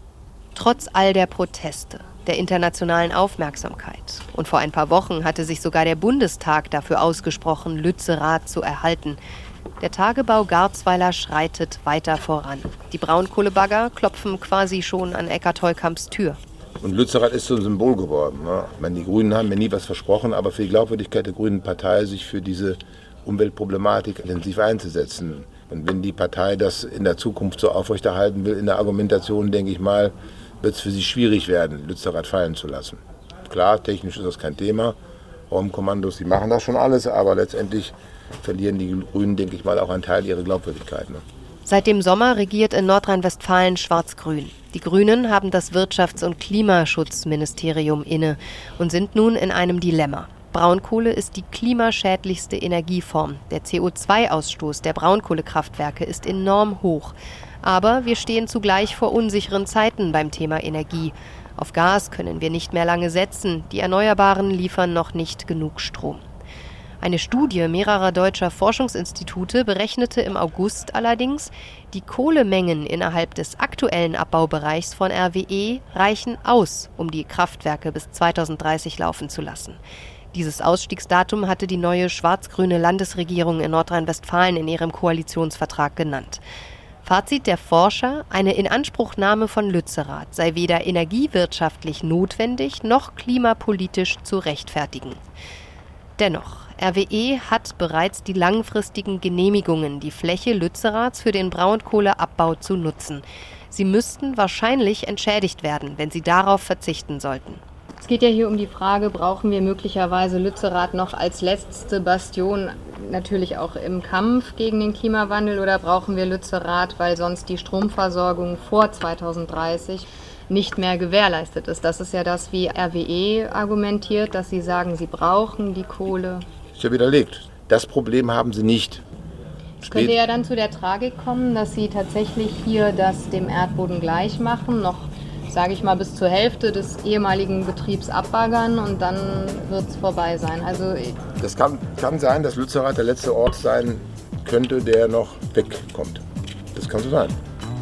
Trotz all der Proteste, der internationalen Aufmerksamkeit. Und vor ein paar Wochen hatte sich sogar der Bundestag dafür ausgesprochen, Lützerath zu erhalten. Der Tagebau Garzweiler schreitet weiter voran. Die Braunkohlebagger klopfen quasi schon an Eckart Heukamps Tür. Und Lützerath ist so ein Symbol geworden. Ne? Ich meine, die Grünen haben mir nie was versprochen, aber für die Glaubwürdigkeit der Grünen Partei, sich für diese Umweltproblematik intensiv einzusetzen. Und wenn die Partei das in der Zukunft so aufrechterhalten will, in der Argumentation, denke ich mal, wird es für sie schwierig werden, Lützerath fallen zu lassen. Klar, technisch ist das kein Thema. Raumkommandos, die machen das schon alles, aber letztendlich verlieren die Grünen, denke ich mal, auch einen Teil ihrer Glaubwürdigkeit. Ne? Seit dem Sommer regiert in Nordrhein-Westfalen Schwarz-Grün. Die Grünen haben das Wirtschafts- und Klimaschutzministerium inne und sind nun in einem Dilemma. Braunkohle ist die klimaschädlichste Energieform. Der C O zwei Ausstoß der Braunkohlekraftwerke ist enorm hoch. Aber wir stehen zugleich vor unsicheren Zeiten beim Thema Energie. Auf Gas können wir nicht mehr lange setzen. Die Erneuerbaren liefern noch nicht genug Strom. Eine Studie mehrerer deutscher Forschungsinstitute berechnete im August allerdings, die Kohlemengen innerhalb des aktuellen Abbaubereichs von R W E reichen aus, um die Kraftwerke bis zweitausenddreißig laufen zu lassen. Dieses Ausstiegsdatum hatte die neue schwarz-grüne Landesregierung in Nordrhein-Westfalen in ihrem Koalitionsvertrag genannt. Fazit der Forscher: Eine Inanspruchnahme von Lützerath sei weder energiewirtschaftlich notwendig noch klimapolitisch zu rechtfertigen. Dennoch, R W E hat bereits die langfristigen Genehmigungen, die Fläche Lützeraths für den Braunkohleabbau zu nutzen. Sie müssten wahrscheinlich entschädigt werden, wenn sie darauf verzichten sollten. Es geht ja hier um die Frage, brauchen wir möglicherweise Lützerath noch als letzte Bastion, natürlich auch im Kampf gegen den Klimawandel, oder brauchen wir Lützerath, weil sonst die Stromversorgung vor zweitausenddreißig nicht mehr gewährleistet ist. Das ist ja das, wie R W E argumentiert, dass sie sagen, sie brauchen die Kohle. Ist ja widerlegt. Das Problem haben sie nicht. Es könnte ja dann zu der Tragik kommen, dass sie tatsächlich hier das dem Erdboden gleich machen, noch, sage ich mal, bis zur Hälfte des ehemaligen Betriebs abbaggern und dann wird es vorbei sein. Also das kann, kann sein, dass Lützerath der letzte Ort sein könnte, der noch wegkommt. Das kann so sein.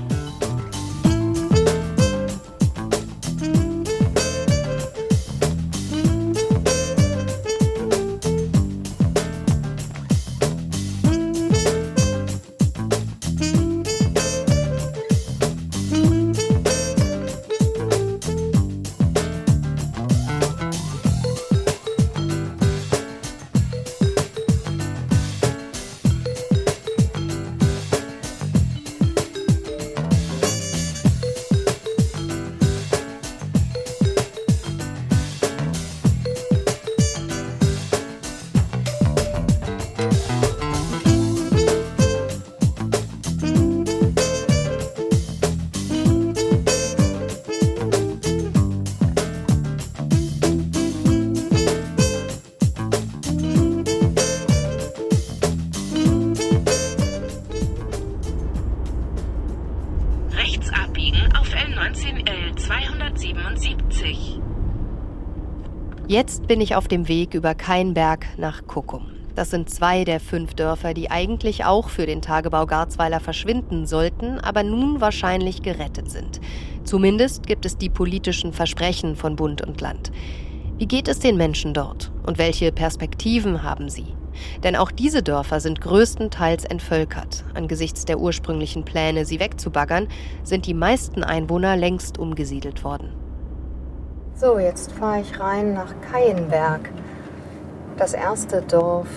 Jetzt bin ich auf dem Weg über Kainberg nach Kuckum. Das sind zwei der fünf Dörfer, die eigentlich auch für den Tagebau Garzweiler verschwinden sollten, aber nun wahrscheinlich gerettet sind. Zumindest gibt es die politischen Versprechen von Bund und Land. Wie geht es den Menschen dort und welche Perspektiven haben sie? Denn auch diese Dörfer sind größtenteils entvölkert. Angesichts der ursprünglichen Pläne, sie wegzubaggern, sind die meisten Einwohner längst umgesiedelt worden. So, jetzt fahre ich rein nach Kainberg. Das erste Dorf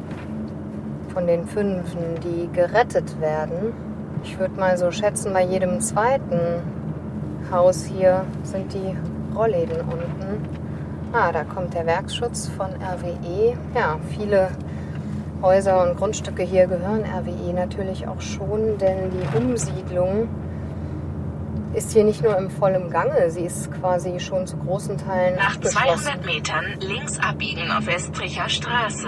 von den fünfen, die gerettet werden. Ich würde mal so schätzen, bei jedem zweiten Haus hier sind die Rollläden unten. Ah, da kommt der Werksschutz von R W E. Ja, viele Häuser und Grundstücke hier gehören R W E natürlich auch schon, denn die Umsiedlung ist hier nicht nur im vollen Gange, sie ist quasi schon zu großen Teilen nach abgeschlossen. zweihundert Metern links abbiegen auf Estricher Straße.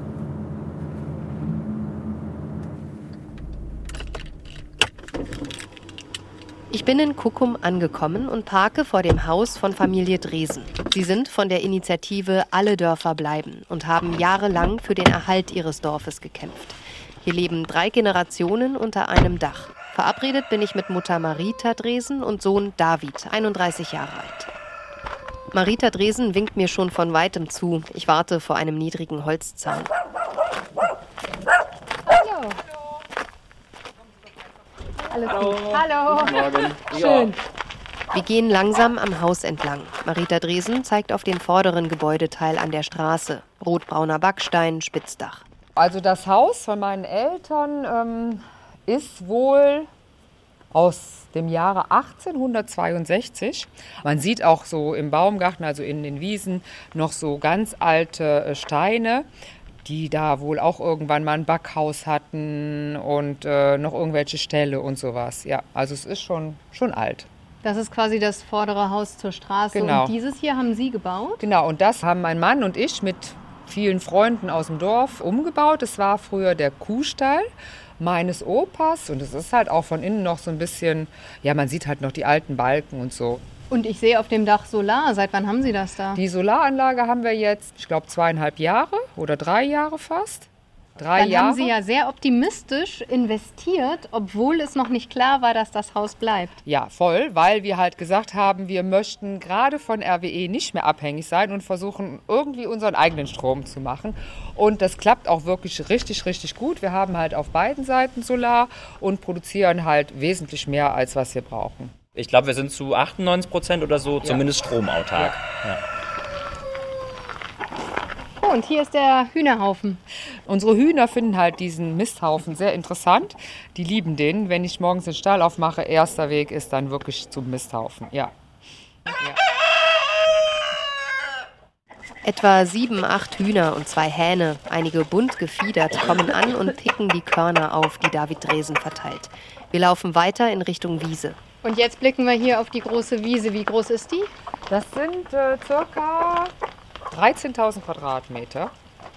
Ich bin in Kuckum angekommen und parke vor dem Haus von Familie Dresen. Sie sind von der Initiative Alle Dörfer bleiben und haben jahrelang für den Erhalt ihres Dorfes gekämpft. Hier leben drei Generationen unter einem Dach. Verabredet bin ich mit Mutter Marita Dresen und Sohn David, einunddreißig Jahre alt. Marita Dresen winkt mir schon von weitem zu. Ich warte vor einem niedrigen Holzzaun. Hallo. Alles gut. Hallo. Guten Morgen. Schön. Wir gehen langsam am Haus entlang. Marita Dresen zeigt auf den vorderen Gebäudeteil an der Straße. Rotbrauner Backstein, Spitzdach. Also das Haus von meinen Eltern ähm, ist wohl aus dem Jahre achtzehnhundertzweiundsechzig. Man sieht auch so im Baumgarten, also in den Wiesen, noch so ganz alte Steine, die da wohl auch irgendwann mal ein Backhaus hatten und äh, noch irgendwelche Ställe und sowas. Ja, also es ist schon, schon alt. Das ist quasi das vordere Haus zur Straße. Genau. Und dieses hier haben Sie gebaut? Genau, und das haben mein Mann und ich mit vielen Freunden aus dem Dorf umgebaut. Es war früher der Kuhstall meines Opas und es ist halt auch von innen noch so ein bisschen, ja, man sieht halt noch die alten Balken und so. Und ich sehe auf dem Dach Solar. Seit wann haben Sie das da? Die Solaranlage haben wir jetzt, ich glaube, zweieinhalb Jahre oder drei Jahre fast. Drei Dann Jahre. haben Sie ja sehr optimistisch investiert, obwohl es noch nicht klar war, dass das Haus bleibt. Ja, voll, weil wir halt gesagt haben, wir möchten gerade von R W E nicht mehr abhängig sein und versuchen irgendwie unseren eigenen Strom zu machen. Und das klappt auch wirklich richtig, richtig gut. Wir haben halt auf beiden Seiten Solar und produzieren halt wesentlich mehr, als was wir brauchen. Ich glaube, wir sind zu achtundneunzig Prozent oder so, Ja. zumindest stromautark. Ja. Ja. Oh, und hier ist der Hühnerhaufen. Unsere Hühner finden halt diesen Misthaufen sehr interessant. Die lieben den. Wenn ich morgens den Stall aufmache, erster Weg ist dann wirklich zum Misthaufen. Ja. Ja. Etwa sieben, acht Hühner und zwei Hähne, einige bunt gefiedert, kommen an und picken die Körner auf, die David Dresen verteilt. Wir laufen weiter in Richtung Wiese. Und jetzt blicken wir hier auf die große Wiese. Wie groß ist die? Das sind äh, circa dreizehntausend Quadratmeter.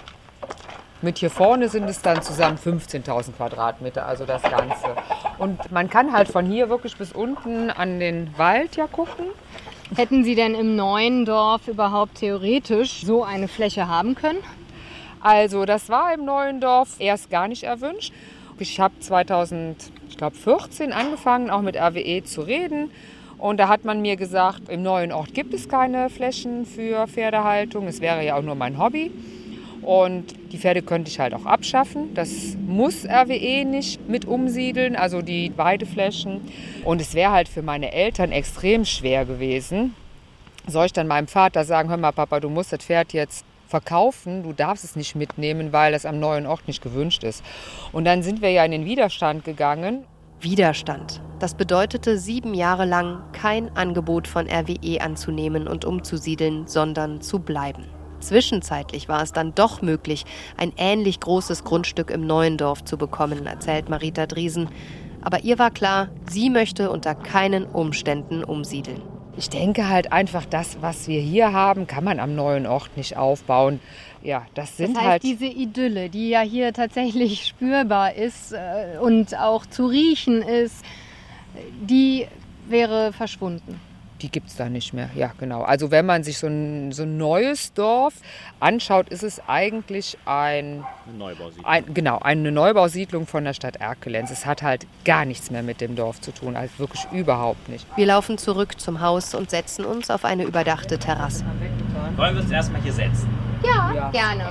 Mit hier vorne sind es dann zusammen fünfzehntausend Quadratmeter, also das Ganze. Und man kann halt von hier wirklich bis unten an den Wald ja gucken. Hätten Sie denn im neuen Dorf überhaupt theoretisch so eine Fläche haben können? Also das war im neuen Dorf erst gar nicht erwünscht. Ich habe zweitausendvierzehn angefangen, auch mit R W E zu reden. Und da hat man mir gesagt, im neuen Ort gibt es keine Flächen für Pferdehaltung. Es wäre ja auch nur mein Hobby. Und die Pferde könnte ich halt auch abschaffen. Das muss R W E nicht mit umsiedeln, also die Weideflächen. Und es wäre halt für meine Eltern extrem schwer gewesen. Soll ich dann meinem Vater sagen, hör mal Papa, du musst das Pferd jetzt verkaufen, du darfst es nicht mitnehmen, weil es am neuen Ort nicht gewünscht ist. Und dann sind wir ja in den Widerstand gegangen. Widerstand. Das bedeutete sieben Jahre lang kein Angebot von R W E anzunehmen und umzusiedeln, sondern zu bleiben. Zwischenzeitlich war es dann doch möglich, ein ähnlich großes Grundstück im neuen Dorf zu bekommen, erzählt Marita Dresen. Aber ihr war klar, sie möchte unter keinen Umständen umsiedeln. Ich denke halt einfach, das, was wir hier haben, kann man am neuen Ort nicht aufbauen. Ja, das sind das heißt, halt diese Idylle, die ja hier tatsächlich spürbar ist äh, und auch zu riechen ist, die wäre verschwunden. Die gibt es da nicht mehr, ja genau. Also wenn man sich so ein, so ein neues Dorf anschaut, ist es eigentlich ein, Eine Neubausiedlung. ein, genau, eine Neubausiedlung von der Stadt Erkelenz. Es hat halt gar nichts mehr mit dem Dorf zu tun, also wirklich überhaupt nicht. Wir laufen zurück zum Haus und setzen uns auf eine überdachte Terrasse. Wollen wir uns erstmal hier setzen? Ja, ja, gerne.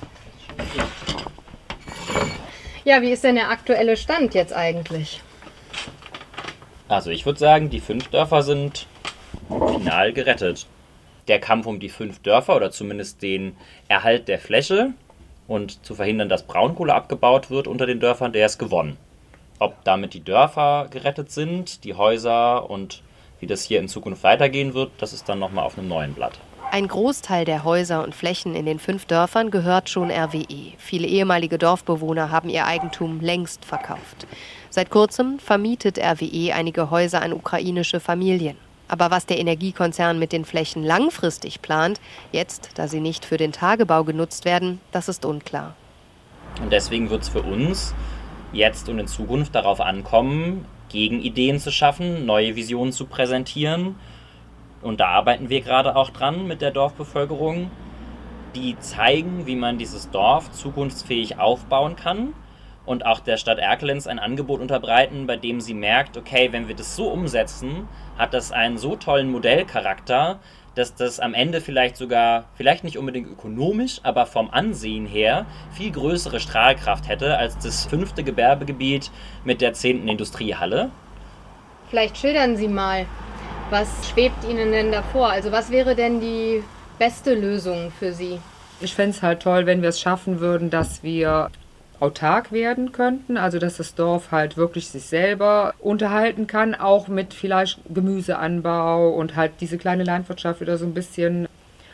Ja, wie ist denn der aktuelle Stand jetzt eigentlich? Also ich würde sagen, die fünf Dörfer sind final gerettet. Der Kampf um die fünf Dörfer oder zumindest den Erhalt der Fläche und zu verhindern, dass Braunkohle abgebaut wird unter den Dörfern, der ist gewonnen. Ob damit die Dörfer gerettet sind, die Häuser und wie das hier in Zukunft weitergehen wird, das ist dann nochmal auf einem neuen Blatt. Ein Großteil der Häuser und Flächen in den fünf Dörfern gehört schon R W E. Viele ehemalige Dorfbewohner haben ihr Eigentum längst verkauft. Seit kurzem vermietet R W E einige Häuser an ukrainische Familien. Aber was der Energiekonzern mit den Flächen langfristig plant, jetzt, da sie nicht für den Tagebau genutzt werden, das ist unklar. Und deswegen wird es für uns jetzt und in Zukunft darauf ankommen, Gegenideen zu schaffen, neue Visionen zu präsentieren. Und da arbeiten wir gerade auch dran mit der Dorfbevölkerung, die zeigen, wie man dieses Dorf zukunftsfähig aufbauen kann und auch der Stadt Erkelenz ein Angebot unterbreiten, bei dem sie merkt, okay, wenn wir das so umsetzen, hat das einen so tollen Modellcharakter, dass das am Ende vielleicht sogar, vielleicht nicht unbedingt ökonomisch, aber vom Ansehen her viel größere Strahlkraft hätte als das fünfte Gewerbegebiet mit der zehnten Industriehalle. Vielleicht schildern Sie mal, was schwebt Ihnen denn davor? Also was wäre denn die beste Lösung für Sie? Ich fände es halt toll, wenn wir es schaffen würden, dass wir autark werden könnten, also dass das Dorf halt wirklich sich selber unterhalten kann, auch mit vielleicht Gemüseanbau und halt diese kleine Landwirtschaft wieder so ein bisschen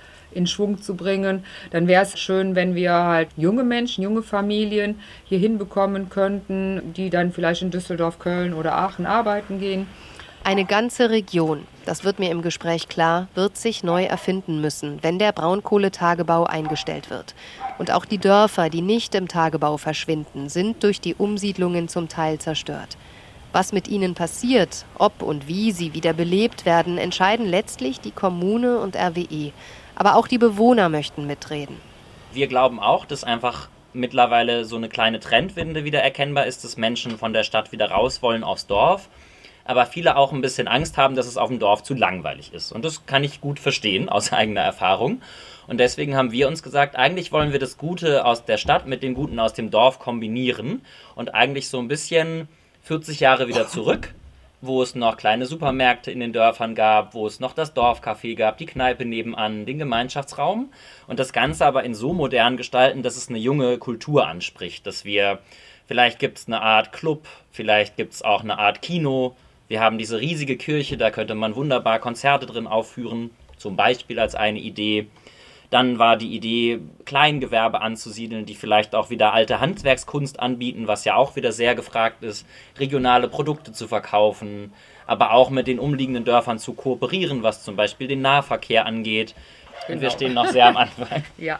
in Schwung zu bringen. Dann wäre es schön, wenn wir halt junge Menschen, junge Familien hier hinbekommen könnten, die dann vielleicht in Düsseldorf, Köln oder Aachen arbeiten gehen. Eine ganze Region, das wird mir im Gespräch klar, wird sich neu erfinden müssen, wenn der Braunkohletagebau eingestellt wird. Und auch die Dörfer, die nicht im Tagebau verschwinden, sind durch die Umsiedlungen zum Teil zerstört. Was mit ihnen passiert, ob und wie sie wieder belebt werden, entscheiden letztlich die Kommune und R W E. Aber auch die Bewohner möchten mitreden. Wir glauben auch, dass einfach mittlerweile so eine kleine Trendwende wieder erkennbar ist, dass Menschen von der Stadt wieder raus wollen aufs Dorf. Aber viele auch ein bisschen Angst haben, dass es auf dem Dorf zu langweilig ist. Und das kann ich gut verstehen, aus eigener Erfahrung. Und deswegen haben wir uns gesagt, eigentlich wollen wir das Gute aus der Stadt mit dem Guten aus dem Dorf kombinieren und eigentlich so ein bisschen vierzig Jahre wieder zurück, wo es noch kleine Supermärkte in den Dörfern gab, wo es noch das Dorfcafé gab, die Kneipe nebenan, den Gemeinschaftsraum und das Ganze aber in so modern gestalten, dass es eine junge Kultur anspricht, dass wir, vielleicht gibt es eine Art Club, vielleicht gibt es auch eine Art Kino. Wir haben diese riesige Kirche, da könnte man wunderbar Konzerte drin aufführen, zum Beispiel als eine Idee. Dann war die Idee, Kleingewerbe anzusiedeln, die vielleicht auch wieder alte Handwerkskunst anbieten, was ja auch wieder sehr gefragt ist, regionale Produkte zu verkaufen, aber auch mit den umliegenden Dörfern zu kooperieren, was zum Beispiel den Nahverkehr angeht. Genau. Und wir stehen noch sehr am Anfang. Ja.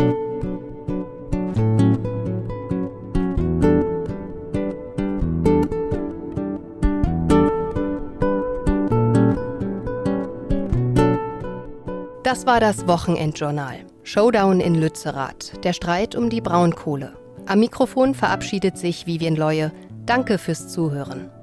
Das war das Wochenendjournal. Showdown in Lützerath. Der Streit um die Braunkohle. Am Mikrofon verabschiedet sich Vivien Leue. Danke fürs Zuhören.